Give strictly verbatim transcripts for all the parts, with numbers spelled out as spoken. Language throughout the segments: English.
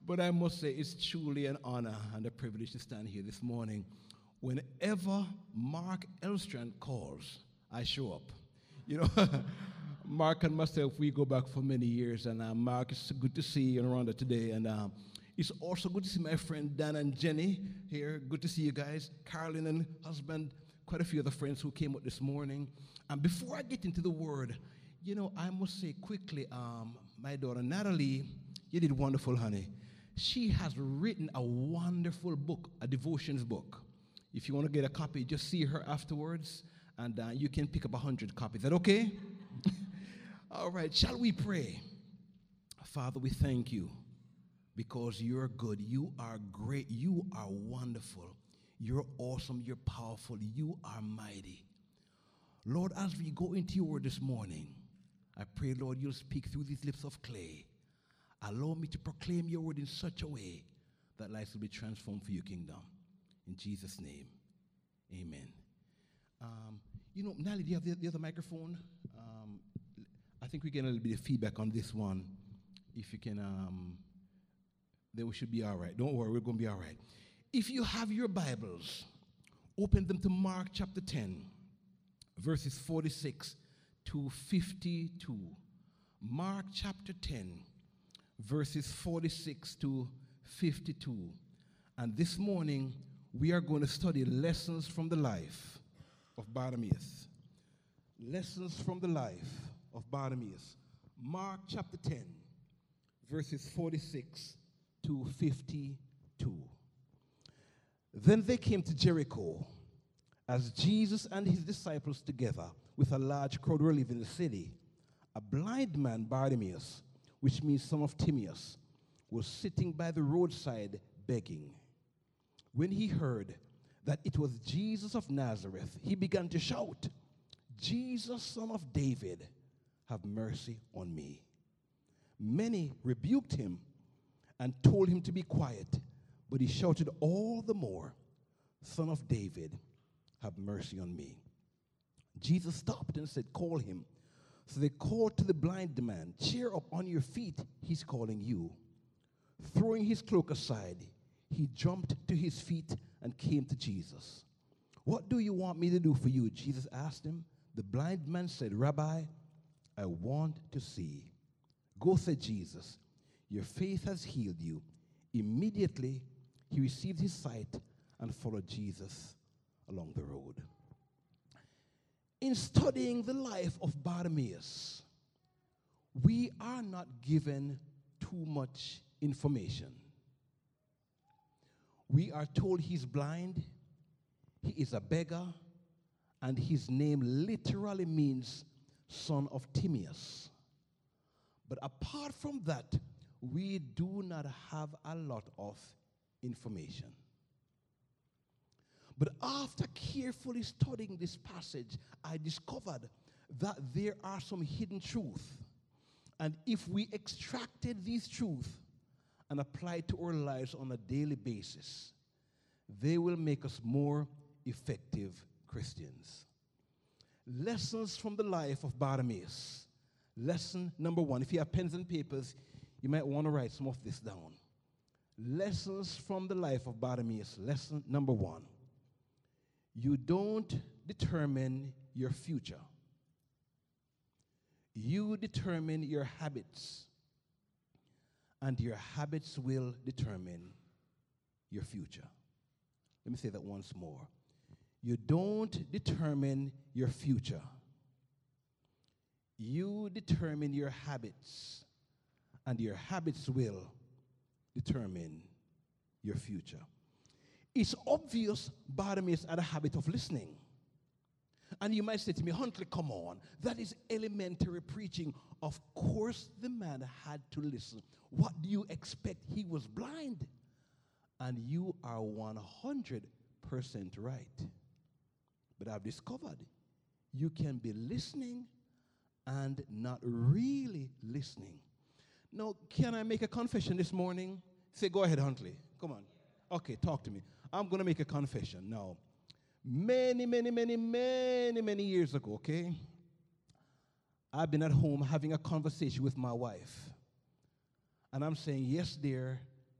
But I must say, it's truly an honor and a privilege to stand here this morning. Whenever Mark Elstrand calls, I show up. You know, Mark and myself, we go back for many years, and uh, Mark, it's good to see you and Rhonda today. And um, it's also good to see my friend Dan and Jenny here. Good to see you guys. Carolyn and husband, quite a few other friends who came up this morning. And before I get into the word, you know, I must say quickly, um, my daughter Natalie, you did wonderful, honey. She has written a wonderful book, a devotions book. If you want to get a copy, just see her afterwards, and uh, you can pick up a hundred copies. Is that okay? All right, shall we pray? Father, we thank you because you're good. You are great. You are wonderful. You're awesome. You're powerful. You are mighty. Lord, as we go into your word this morning, I pray, Lord, you'll speak through these lips of clay. Allow me to proclaim your word in such a way that lives will be transformed for your kingdom. In Jesus' name, amen. Um, you know, Nally, do you have the, the other microphone? Um, I think we get a little bit of feedback on this one. If you can, um, then we should be all right. Don't worry, we're going to be all right. If you have your Bibles, open them to Mark chapter ten, verses forty-six to fifty-two. Mark chapter ten, verses forty-six to fifty-two. And this morning, we are going to study lessons from the life of Bartimaeus. Lessons from the life of Bartimaeus. Mark chapter ten, verses forty-six to fifty-two. Then they came to Jericho, as Jesus and his disciples together with a large crowd were leaving the city. A blind man, Bartimaeus, which means son of Timaeus, was sitting by the roadside begging. When he heard that it was Jesus of Nazareth, he began to shout, "Jesus, son of David, have mercy on me." Many rebuked him and told him to be quiet, but he shouted all the more, "Son of David, have mercy on me." Jesus stopped and said, "Call him." So they called to the blind man, "Cheer up, on your feet, he's calling you." Throwing his cloak aside, he jumped to his feet and came to Jesus. "What do you want me to do for you?" Jesus asked him. The blind man said, "Rabbi, I want to see." "Go," said Jesus. "Your faith has healed you." Immediately, he received his sight and followed Jesus along the road. In studying the life of Bartimaeus, we are not given too much information. We are told he's blind, he is a beggar, and his name literally means son of Timaeus. But apart from that, we do not have a lot of information. But after carefully studying this passage, I discovered that there are some hidden truths. And if we extracted these truths and applied to our lives on a daily basis, they will make us more effective Christians. Lessons from the life of Bartimaeus. Lesson number one. If you have pens and papers, you might want to write some of this down. Lessons from the life of Bartimaeus. Lesson number one. You don't determine your future. You determine your habits. And your habits will determine your future. Let me say that once more. You don't determine your future. You determine your habits, and your habits will determine your future. It's obvious Bartimaeus had a habit of listening. And you might say to me, "Huntley, come on. That is elementary preaching." Of course the man had to listen. What do you expect? He was blind. And you are one hundred percent right. But I've discovered you can be listening and not really listening. Now, can I make a confession this morning? Say, "Go ahead, Huntley. Come on." Okay, talk to me. I'm going to make a confession now. Many, many, many, many, many years ago, okay, I've been at home having a conversation with my wife. And I'm saying, "Yes, dear,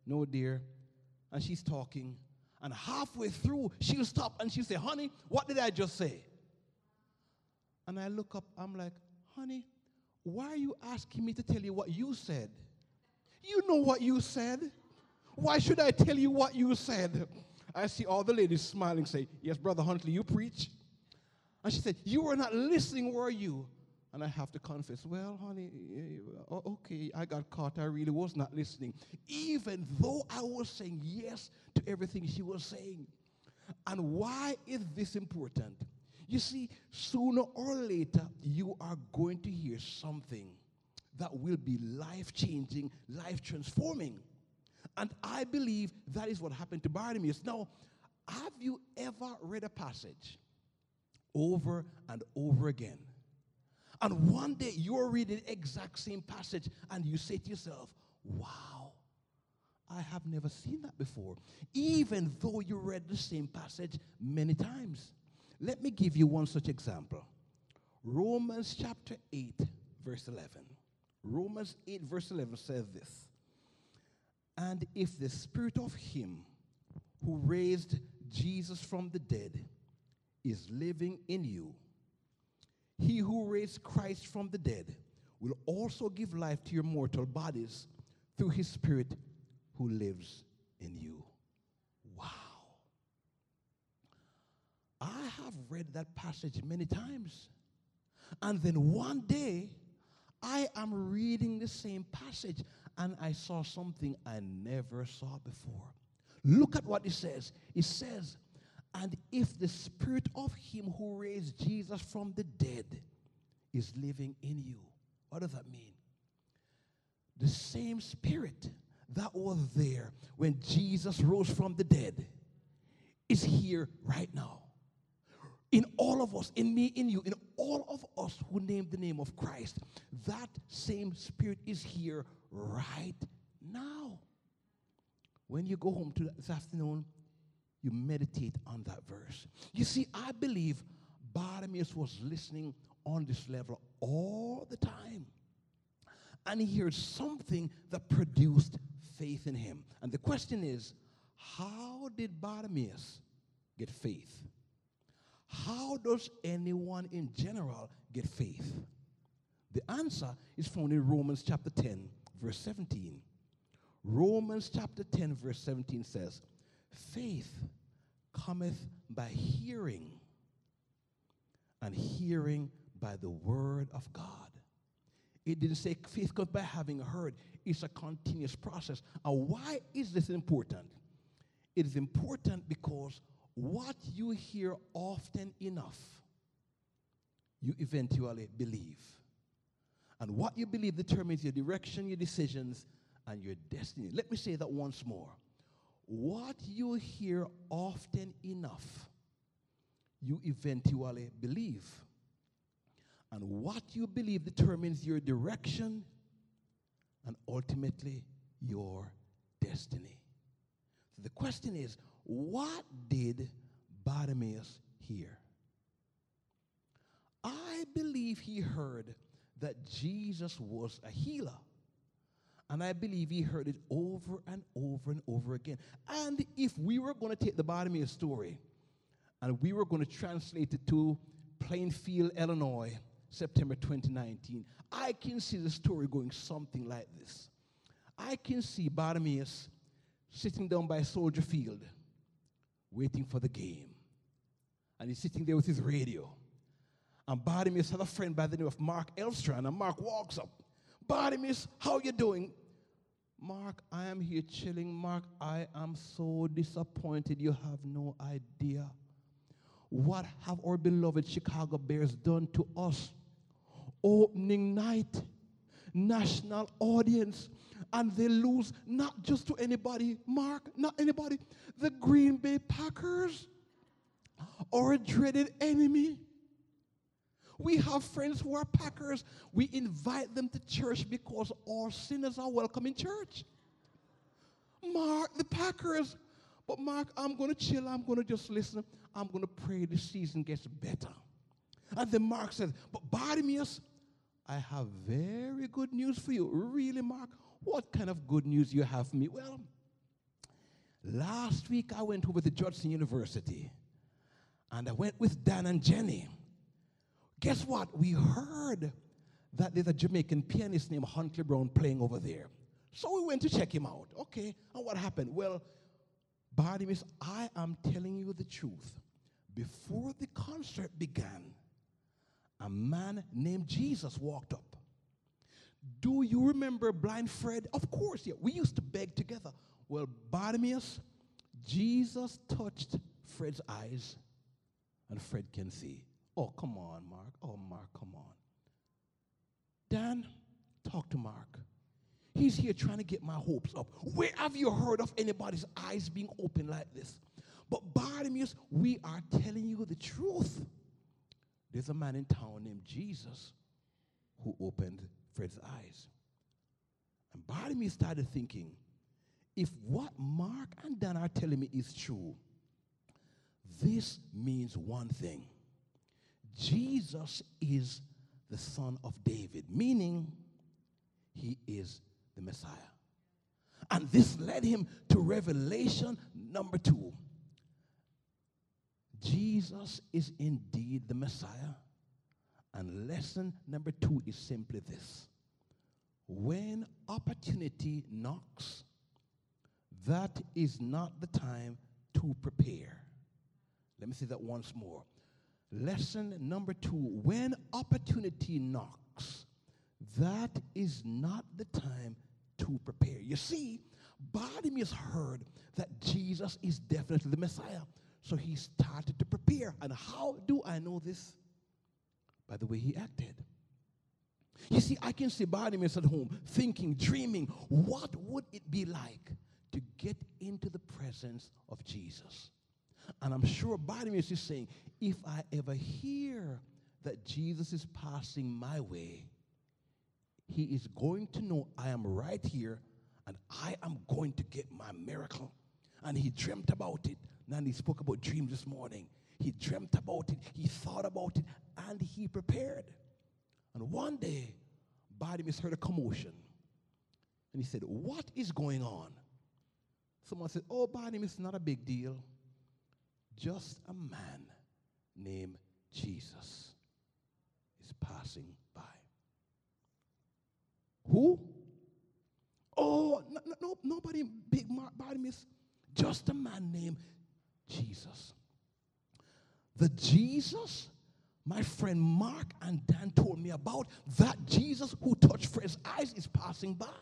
No, dear. And she's talking. And halfway through, she'll stop and she'll say, honey, what did I just say? And I look up, I'm like, honey, why are you asking me to tell you what you said? You know what you said. Why should I tell you what you said? I see all the ladies smiling, say, yes, Brother Huntley, you preach. And she said, you were not listening, were you? And I have to confess, well, honey, okay, I got caught. I really was not listening, even though I was saying yes to everything she was saying. And why is this important? You see, sooner or later, you are going to hear something that will be life-changing, life-transforming. And I believe that is what happened to Bartimaeus. Now, have you ever read a passage over and over again? And one day you're reading the exact same passage and you say to yourself, wow, I have never seen that before, even though you read the same passage many times. Let me give you one such example. Romans chapter eight, verse eleven. Romans eight, verse eleven says this. And if the spirit of him who raised Jesus from the dead is living in you, he who raised Christ from the dead will also give life to your mortal bodies through his spirit who lives in you. Wow. I have read that passage many times. And then one day, I am reading the same passage, and I saw something I never saw before. Look at what it says. It says, and if the spirit of him who raised Jesus from the dead is living in you. What does that mean? The same spirit that was there when Jesus rose from the dead is here right now. In all of us, in me, in you, in all of us who name the name of Christ, that same spirit is here right now. When you go home to this afternoon, you meditate on that verse. You see, I believe Bartimaeus was listening on this level all the time. And he heard something that produced faith in him. And the question is, how did Bartimaeus get faith? How does anyone in general get faith? The answer is found in Romans chapter ten, verse seventeen. Romans chapter ten, verse seventeen says, faith cometh by hearing, and hearing by the word of God. It didn't say faith comes by having heard. It's a continuous process. And why is this important? It is important because what you hear often enough, you eventually believe. And what you believe determines your direction, your decisions, and your destiny. Let me say that once more. What you hear often enough, you eventually believe. And what you believe determines your direction and ultimately your destiny. So the question is, what did Bartimaeus hear? I believe he heard that Jesus was a healer. And I believe he heard it over and over and over again. And if we were going to take the Bartimaeus story and we were going to translate it to Plainfield, Illinois, September twenty nineteen, I can see the story going something like this. I can see Bartimaeus sitting down by Soldier Field, waiting for the game. And he's sitting there with his radio. And Bartimaeus had a friend by the name of Mark Elstrand, and Mark walks up. Bartimaeus, how you doing? Mark, I am here chilling. Mark, I am so disappointed. You have no idea. What have our beloved Chicago Bears done to us? Opening night, national audience, and they lose not just to anybody, Mark, not anybody, the Green Bay Packers, our dreaded enemy. We have friends who are Packers. We invite them to church because all sinners are welcome in church. Mark, the Packers. But Mark, I'm going to chill. I'm going to just listen. I'm going to pray the season gets better. And then Mark says, but Bartimaeus, I have very good news for you. Really, Mark? What kind of good news you have for me? Well, Last week I went over to Judson University, and I went with Dan and Jenny. Guess what? We heard that there's a Jamaican pianist named Huntley Brown playing over there. So we went to check him out. Okay, and what happened? Well, Bartimaeus, I am telling you the truth. Before the concert began, a man named Jesus walked up. Do you remember Blind Fred? Of course, yeah. We used to beg together. Well, Bartimaeus, Jesus touched Fred's eyes, and Fred can see. Oh, come on, Mark. Oh, Mark, come on. Dan, talk to Mark. He's here trying to get my hopes up. Where have you heard of anybody's eyes being open like this? But Bartimaeus, we are telling you the truth. There's a man in town named Jesus who opened Fred's eyes. And Bartimaeus started thinking, if what Mark and Dan are telling me is true, this means one thing. Jesus is the son of David, meaning he is the Messiah. And this led him to revelation number two. Jesus is indeed the Messiah. And lesson number two is simply this. When opportunity knocks, that is not the time to prepare. Let me say that once more. Lesson number two, when opportunity knocks, that is not the time to prepare. You see, Bartimaeus heard that Jesus is definitely the Messiah, so he started to prepare. And how do I know this? By the way he acted. You see, I can see Bartimaeus at home thinking, dreaming, what would it be like to get into the presence of Jesus? And I'm sure Bartimaeus is saying, if I ever hear that Jesus is passing my way, he is going to know I am right here and I am going to get my miracle. And he dreamt about it. And he spoke about dreams this morning. He dreamt about it, he thought about it, and he prepared. And one day, Bartimaeus heard a commotion. And he said, what is going on? Someone said, oh, Bartimaeus, not a big deal. Just a man named Jesus is passing by. Who? Oh, no, no, no nobody big, Bartimaeus. Just a man named Jesus. The Jesus my friend Mark and Dan told me about, that Jesus who touched Fred's eyes is passing by.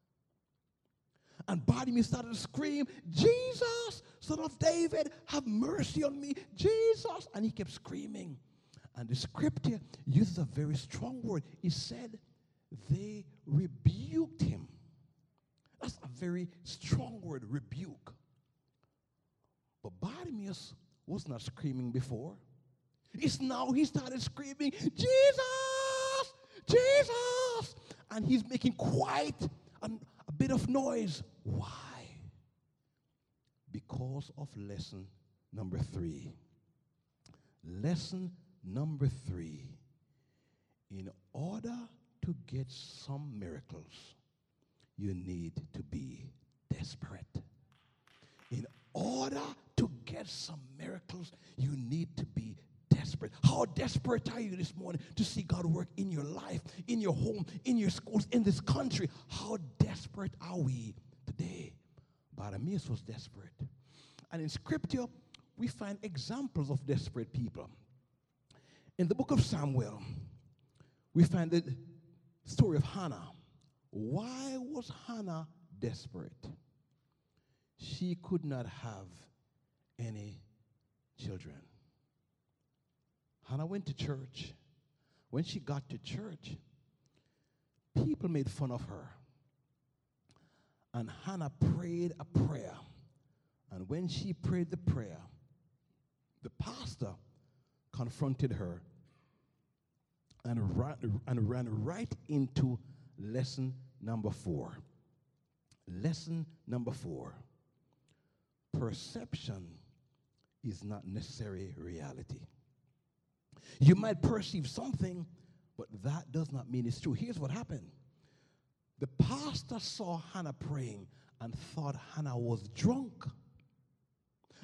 And Bartimaeus started to scream, Jesus, son of David, have mercy on me, Jesus. And he kept screaming. And the scripture uses a very strong word. It said they rebuked him. That's a very strong word, rebuke. But Bartimaeus was not screaming before. It's now he started screaming, Jesus, Jesus. And he's making quite an, a bit of noise. Why? Because of lesson number three. Lesson number three. In order to get some miracles, you need to be desperate. In order to get some miracles, you need to be desperate. How desperate are you this morning to see God work in your life, in your home, in your schools, in this country? How desperate are we today? Bartimaeus was desperate. And in scripture, we find examples of desperate people. In the book of Samuel, we find the story of Hannah. Why was Hannah desperate? She could not have any children. Hannah went to church. When she got to church, people made fun of her. And Hannah prayed a prayer. And when she prayed the prayer, the pastor confronted her and ran, and ran right into lesson number four. Lesson number four. Perception is not necessarily reality. You might perceive something, but that does not mean it's true. Here's what happened. The pastor saw Hannah praying and thought Hannah was drunk.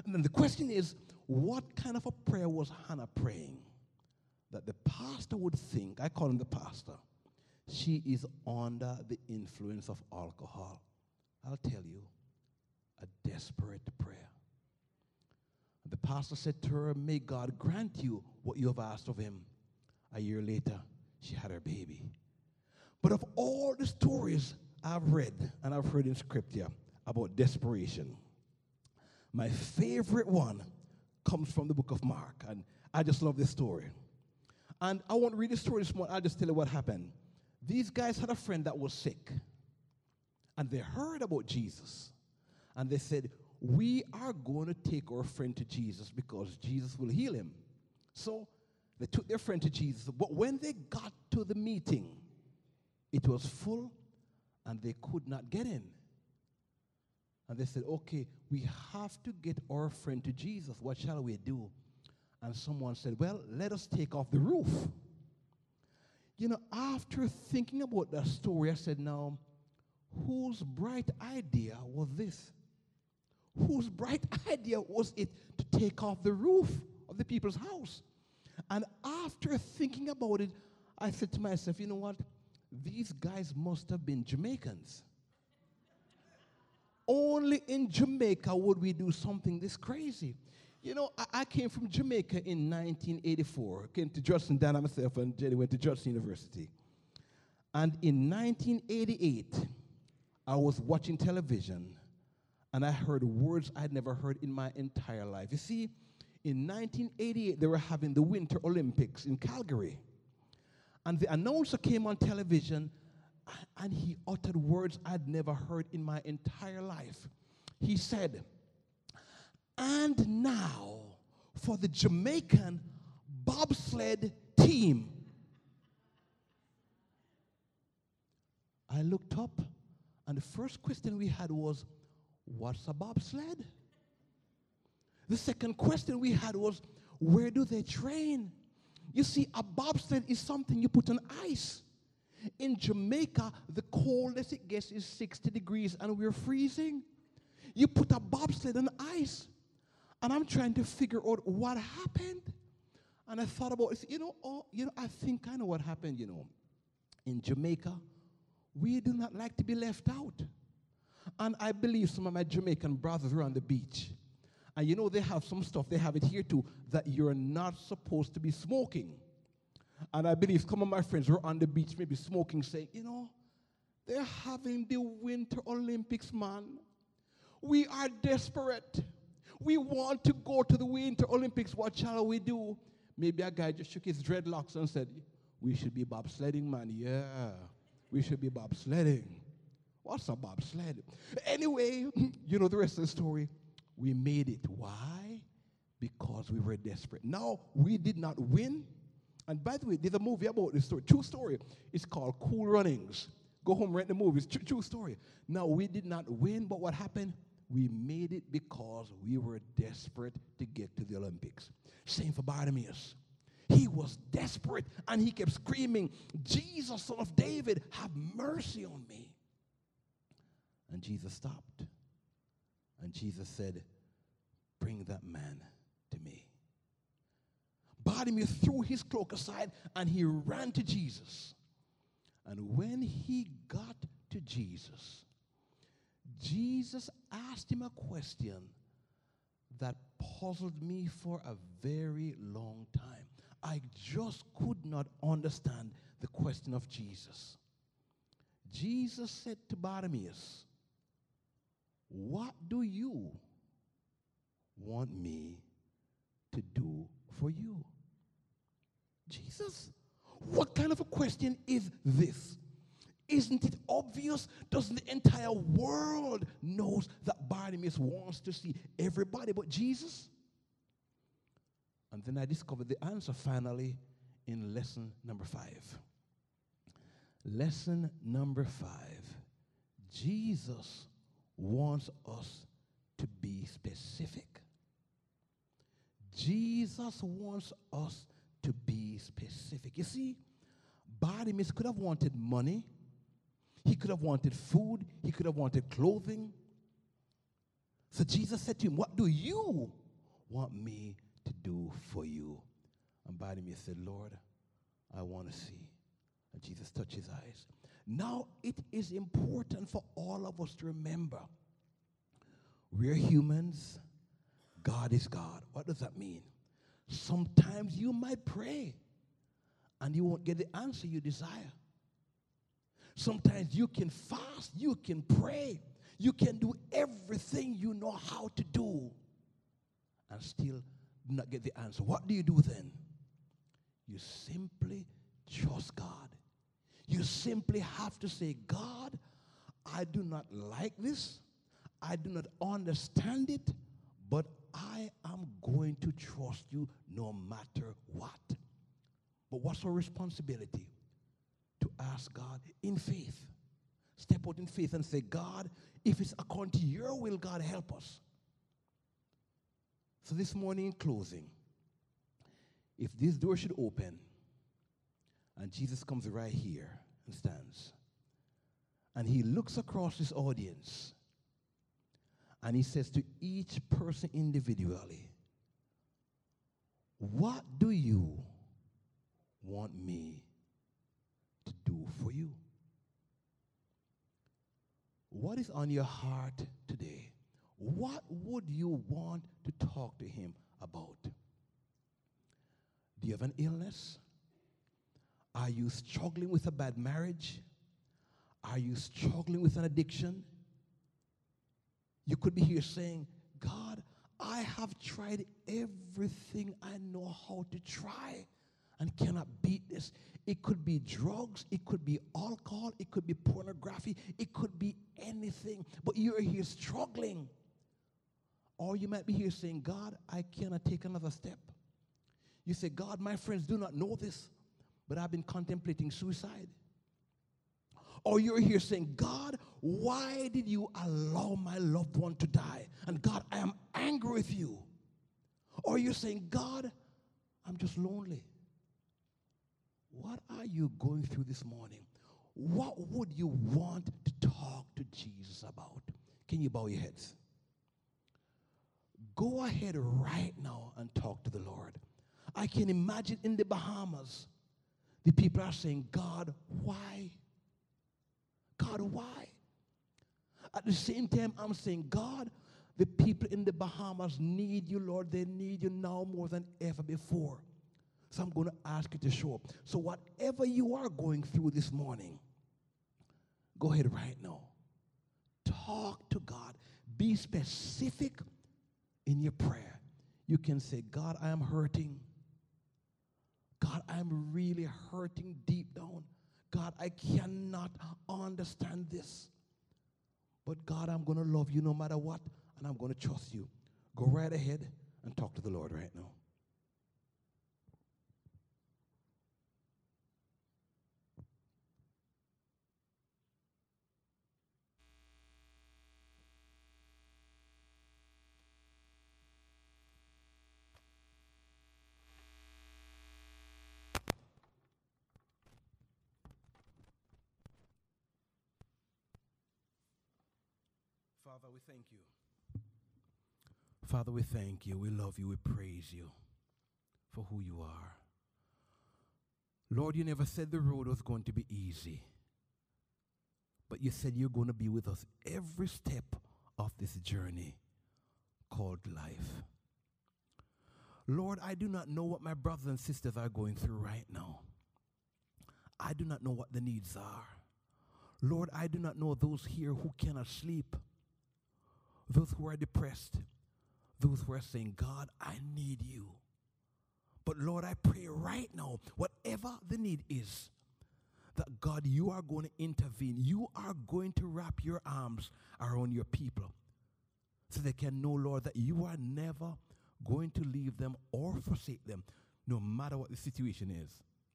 And then the question is, what kind of a prayer was Hannah praying that the pastor would think, I call him the pastor, she is under the influence of alcohol? I'll tell you, a desperate prayer. The pastor said to her, may God grant you what you have asked of him. A year later, she had her baby. But of all the stories I've read and I've heard in scripture about desperation, my favorite one comes from the book of Mark, and I just love this story. And I won't read the story this morning, I'll just tell you what happened. These guys had a friend that was sick, and they heard about Jesus, and they said, we are going to take our friend to Jesus because Jesus will heal him. So they took their friend to Jesus, but when they got to the meeting, it was full, and they could not get in. And they said, okay, we have to get our friend to Jesus. What shall we do? And someone said, well, let us take off the roof. You know, after thinking about that story, I said, now, whose bright idea was this? Whose bright idea was it to take off the roof of the people's house? And after thinking about it, I said to myself, you know what? These guys must have been Jamaicans. Only in Jamaica would we do something this crazy. You know, I, I came from Jamaica in nineteen eighty-four. I came to Judson, Dana, myself, and Jenny went to Judson University. And in nineteen eighty-eight, I was watching television, and I heard words I'd never heard in my entire life. You see, in nineteen eighty-eight, they were having the Winter Olympics in Calgary. And the announcer came on television, and he uttered words I'd never heard in my entire life. He said, and now for the Jamaican bobsled team. I looked up, and the first question we had was, what's a bobsled? The second question we had was, where do they train? You see, a bobsled is something you put on ice. In Jamaica, the coldest it gets is sixty degrees, and we're freezing. You put a bobsled on ice, and I'm trying to figure out what happened. And I thought about it. You know, oh, you know, I think I know what happened. You know, in Jamaica, we do not like to be left out. And I believe some of my Jamaican brothers were on the beach. And you know, they have some stuff, they have it here too, that you're not supposed to be smoking. And I believe some of my friends were on the beach maybe smoking, saying, you know, they're having the Winter Olympics, man. We are desperate. We want to go to the Winter Olympics. What shall we do? Maybe a guy just shook his dreadlocks and said, we should be bobsledding, man. Yeah, we should be bobsledding. What's a bobsled? Anyway, you know the rest of the story. We made it. Why? Because we were desperate. Now, we did not win. And by the way, there's a movie about this story. True story. It's called Cool Runnings. Go home, rent the movie. It's true, true story. Now, we did not win, but what happened? We made it because we were desperate to get to the Olympics. Same for Bartimaeus. He was desperate, and he kept screaming, Jesus, Son of David, have mercy on me. And Jesus stopped. And Jesus said, bring that man to me. Bartimaeus threw his cloak aside, and he ran to Jesus. And when he got to Jesus, Jesus asked him a question that puzzled me for a very long time. I just could not understand the question of Jesus. Jesus said to Bartimaeus, what do you want me to do for you? Jesus, what kind of a question is this? Isn't it obvious? Doesn't the entire world knows that Bartimaeus wants to see everybody but Jesus? And then I discovered the answer finally in lesson number five. Lesson number five. Jesus wants us to be specific. Jesus wants us to be specific. You see, Bartimaeus could have wanted money. He could have wanted food. He could have wanted clothing. So Jesus said to him, what do you want me to do for you? And Bartimaeus said, Lord, I want to see. And Jesus touched his eyes. Now it is important for all of us to remember, we're humans, God is God. What does that mean? Sometimes you might pray and you won't get the answer you desire. Sometimes you can fast, you can pray, you can do everything you know how to do and still do not get the answer. What do you do then? You simply trust God. You simply have to say, God, I do not like this. I do not understand it, but I am going to trust you no matter what. But what's our responsibility? To ask God in faith. Step out in faith and say, God, if it's according to your will, God, help us. So this morning in closing, if this door should open and Jesus comes right here and stands, and he looks across this audience and he says to each person individually, what do you want me to do for you? What is on your heart today? What would you want to talk to him about? Do you have an illness? Are you struggling with a bad marriage? Are you struggling with an addiction? You could be here saying, God, I have tried everything I know how to try and cannot beat this. It could be drugs, it could be alcohol, it could be pornography, it could be anything, but you're here struggling. Or you might be here saying, God, I cannot take another step. You say, God, my friends do not know this, but I've been contemplating suicide. Or you're here saying, God, why did you allow my loved one to die? And God, I am angry with you. Or you're saying, God, I'm just lonely. What are you going through this morning? What would you want to talk to Jesus about? Can you bow your heads? Go ahead right now and talk to the Lord. I can imagine in the Bahamas, the people are saying, God, why? God, why? At the same time, I'm saying, God, the people in the Bahamas need you, Lord. They need you now more than ever before. So I'm going to ask you to show up. So whatever you are going through this morning, go ahead right now. Talk to God. Be specific in your prayer. You can say, God, I am hurting. God, I'm really hurting deep down. God, I cannot understand this. But God, I'm going to love you no matter what, and I'm going to trust you. Go right ahead and talk to the Lord right now. Father, we thank you. Father, we thank you. We love you. We praise you for who you are. Lord, you never said the road was going to be easy, but you said you're going to be with us every step of this journey called life. Lord, I do not know what my brothers and sisters are going through right now. I do not know what the needs are. Lord, I do not know those here who cannot sleep, those who are depressed, those who are saying, God, I need you. But Lord, I pray right now, whatever the need is, that God, you are going to intervene. You are going to wrap your arms around your people so they can know, Lord, that you are never going to leave them or forsake them, no matter what the situation is.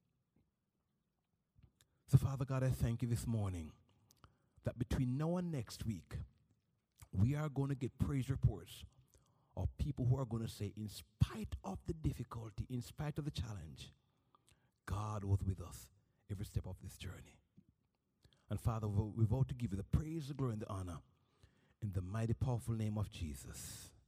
So, Father God, I thank you this morning that between now and next week, we are going to get praise reports of people who are going to say, in spite of the difficulty, in spite of the challenge, God was with us every step of this journey. And Father, we vow to give you the praise, the glory, and the honor In the mighty, powerful name of Jesus.